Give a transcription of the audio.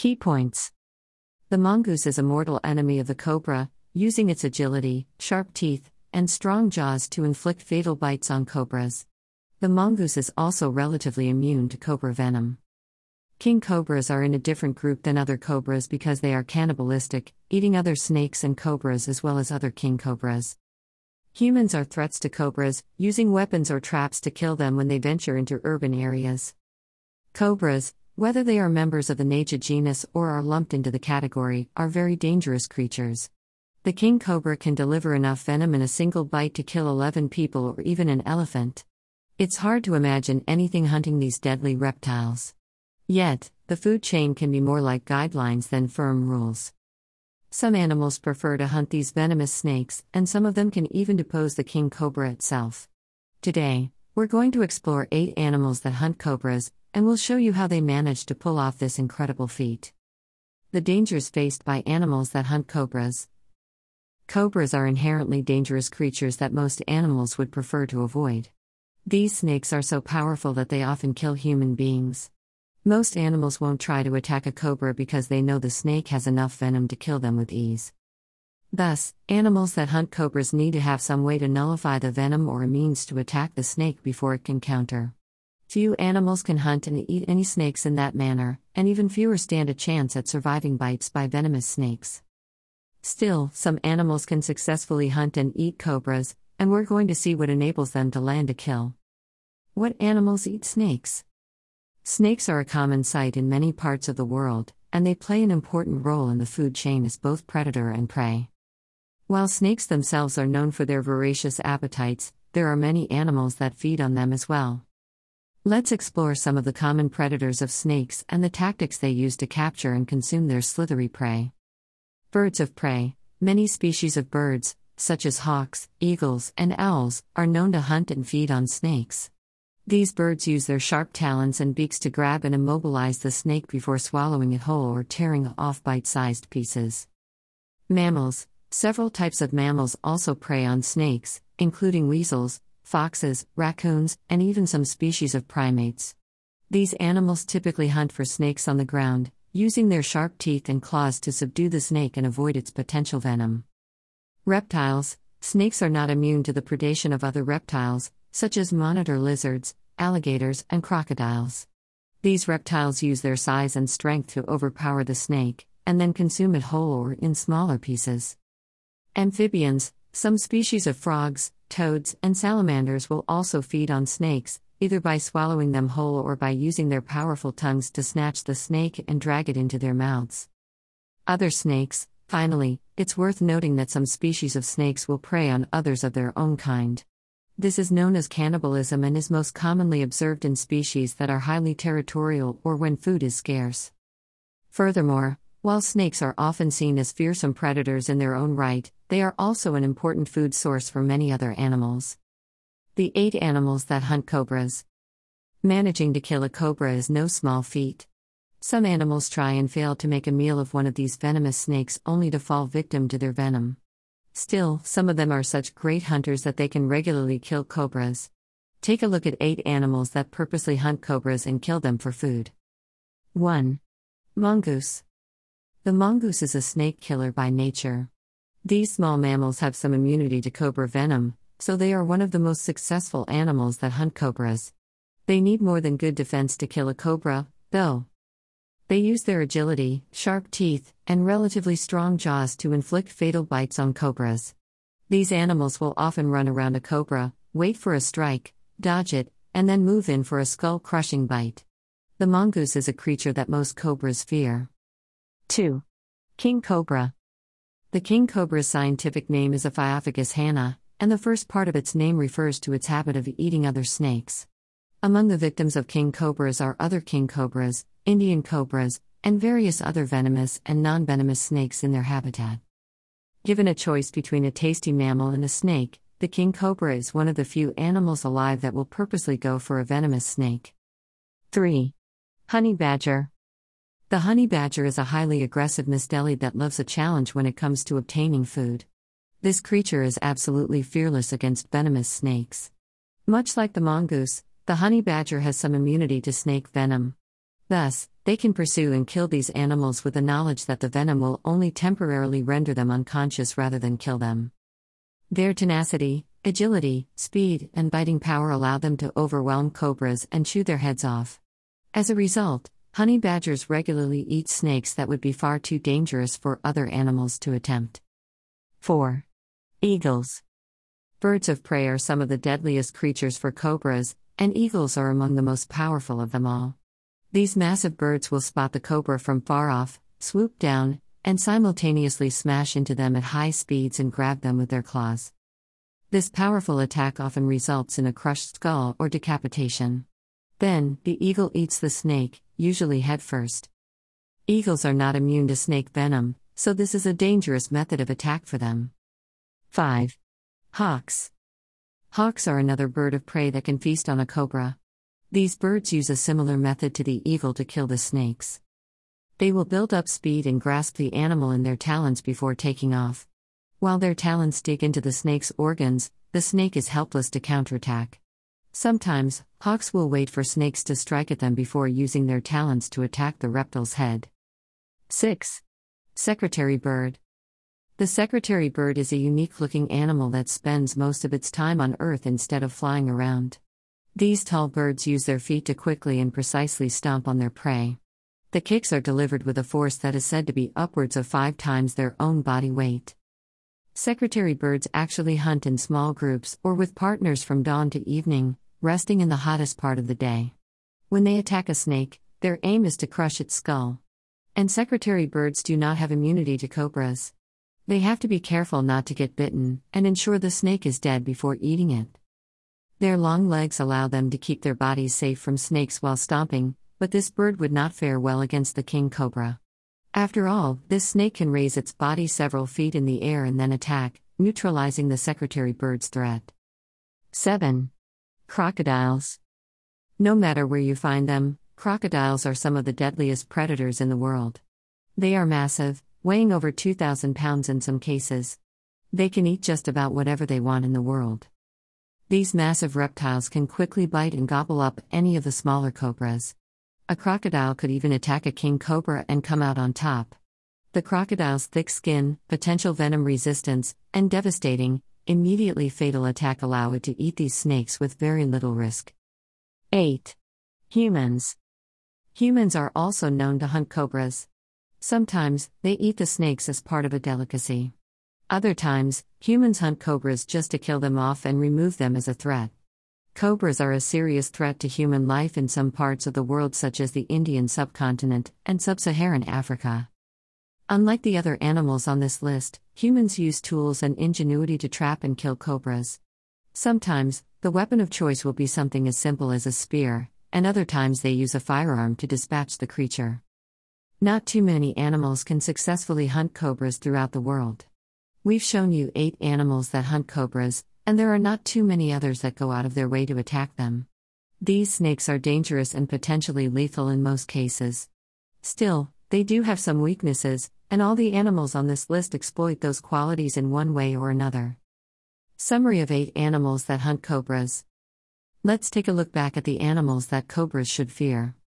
Key points. The mongoose is a mortal enemy of the cobra, using its agility, sharp teeth, and strong jaws to inflict fatal bites on cobras. The mongoose is also relatively immune to cobra venom. King cobras are in a different group than other cobras because they are cannibalistic, eating other snakes and cobras as well as other king cobras. Humans are threats to cobras, using weapons or traps to kill them when they venture into urban areas. Cobras, whether they are members of the Naja genus or are lumped into the category, are very dangerous creatures. The king cobra can deliver enough venom in a single bite to kill 11 people or even an elephant. It's hard to imagine anything hunting these deadly reptiles. Yet, the food chain can be more like guidelines than firm rules. Some animals prefer to hunt these venomous snakes, and some of them can even depose the king cobra itself. Today, we're going to explore 8 animals that hunt cobras, and we'll show you how they manage to pull off this incredible feat. The dangers faced by animals that hunt cobras. Cobras are inherently dangerous creatures that most animals would prefer to avoid. These snakes are so powerful that they often kill human beings. Most animals won't try to attack a cobra because they know the snake has enough venom to kill them with ease. Thus, animals that hunt cobras need to have some way to nullify the venom or a means to attack the snake before it can counter. Few animals can hunt and eat any snakes in that manner, and even fewer stand a chance at surviving bites by venomous snakes. Still, some animals can successfully hunt and eat cobras, and we're going to see what enables them to land a kill. What animals eat snakes? Snakes are a common sight in many parts of the world, and they play an important role in the food chain as both predator and prey. While snakes themselves are known for their voracious appetites, there are many animals that feed on them as well. Let's explore some of the common predators of snakes and the tactics they use to capture and consume their slithery prey. Birds of prey. Many species of birds, such as hawks, eagles, and owls, are known to hunt and feed on snakes. These birds use their sharp talons and beaks to grab and immobilize the snake before swallowing it whole or tearing off bite-sized pieces. Mammals. Several types of mammals also prey on snakes, including weasels, foxes, raccoons, and even some species of primates. These animals typically hunt for snakes on the ground, using their sharp teeth and claws to subdue the snake and avoid its potential venom. Reptiles. Snakes are not immune to the predation of other reptiles, such as monitor lizards, alligators, and crocodiles. These reptiles use their size and strength to overpower the snake, and then consume it whole or in smaller pieces. Amphibians. Some species of frogs, toads, and salamanders will also feed on snakes, either by swallowing them whole or by using their powerful tongues to snatch the snake and drag it into their mouths. Other snakes. Finally, it's worth noting that some species of snakes will prey on others of their own kind. This is known as cannibalism and is most commonly observed in species that are highly territorial or when food is scarce. Furthermore, while snakes are often seen as fearsome predators in their own right, they are also an important food source for many other animals. The 8 animals that hunt cobras. Managing to kill a cobra is no small feat. Some animals try and fail to make a meal of one of these venomous snakes only to fall victim to their venom. Still, some of them are such great hunters that they can regularly kill cobras. Take a look at 8 animals that purposely hunt cobras and kill them for food. 1. Mongoose. The mongoose is a snake killer by nature. These small mammals have some immunity to cobra venom, so they are one of the most successful animals that hunt cobras. They need more than good defense to kill a cobra, though. They use their agility, sharp teeth, and relatively strong jaws to inflict fatal bites on cobras. These animals will often run around a cobra, wait for a strike, dodge it, and then move in for a skull-crushing bite. The mongoose is a creature that most cobras fear. 2. King cobra. The king cobra's scientific name is Ophiophagus hanna, and the first part of its name refers to its habit of eating other snakes. Among the victims of king cobras are other king cobras, Indian cobras, and various other venomous and non-venomous snakes in their habitat. Given a choice between a tasty mammal and a snake, the king cobra is one of the few animals alive that will purposely go for a venomous snake. 3. Honey badger. The honey badger is a highly aggressive mistelid that loves a challenge when it comes to obtaining food. This creature is absolutely fearless against venomous snakes. Much like the mongoose, the honey badger has some immunity to snake venom. Thus, they can pursue and kill these animals with the knowledge that the venom will only temporarily render them unconscious rather than kill them. Their tenacity, agility, speed, and biting power allow them to overwhelm cobras and chew their heads off. As a result, honey badgers regularly eat snakes that would be far too dangerous for other animals to attempt. 4. Eagles. Birds of prey are some of the deadliest creatures for cobras, and eagles are among the most powerful of them all. These massive birds will spot the cobra from far off, swoop down, and simultaneously smash into them at high speeds and grab them with their claws. This powerful attack often results in a crushed skull or decapitation. Then, the eagle eats the snake, usually head first. Eagles are not immune to snake venom, so this is a dangerous method of attack for them. 5. Hawks. Hawks are another bird of prey that can feast on a cobra. These birds use a similar method to the eagle to kill the snakes. They will build up speed and grasp the animal in their talons before taking off. While their talons dig into the snake's organs, the snake is helpless to counterattack. Sometimes, hawks will wait for snakes to strike at them before using their talons to attack the reptile's head. 6. Secretary bird. The secretary bird is a unique-looking animal that spends most of its time on Earth instead of flying around. These tall birds use their feet to quickly and precisely stomp on their prey. The kicks are delivered with a force that is said to be upwards of 5 times their own body weight. Secretary birds actually hunt in small groups or with partners from dawn to evening, resting in the hottest part of the day. When they attack a snake, their aim is to crush its skull. And secretary birds do not have immunity to cobras. They have to be careful not to get bitten and ensure the snake is dead before eating it. Their long legs allow them to keep their bodies safe from snakes while stomping, but this bird would not fare well against the king cobra. After all, this snake can raise its body several feet in the air and then attack, neutralizing the secretary bird's threat. 7. Crocodiles. No matter where you find them, crocodiles are some of the deadliest predators in the world. They are massive, weighing over 2,000 pounds in some cases. They can eat just about whatever they want in the world. These massive reptiles can quickly bite and gobble up any of the smaller cobras. A crocodile could even attack a king cobra and come out on top. The crocodile's thick skin, potential venom resistance, and devastating, immediately fatal attack allow it to eat these snakes with very little risk. 8. Humans. Humans are also known to hunt cobras. Sometimes, they eat the snakes as part of a delicacy. Other times, humans hunt cobras just to kill them off and remove them as a threat. Cobras are a serious threat to human life in some parts of the world such as the Indian subcontinent and sub-Saharan Africa. Unlike the other animals on this list, humans use tools and ingenuity to trap and kill cobras. Sometimes, the weapon of choice will be something as simple as a spear, and other times they use a firearm to dispatch the creature. Not too many animals can successfully hunt cobras throughout the world. We've shown you 8 animals that hunt cobras, and there are not too many others that go out of their way to attack them. These snakes are dangerous and potentially lethal in most cases. Still, they do have some weaknesses, and all the animals on this list exploit those qualities in one way or another. Summary of 8 animals that hunt cobras. Let's take a look back at the animals that cobras should fear.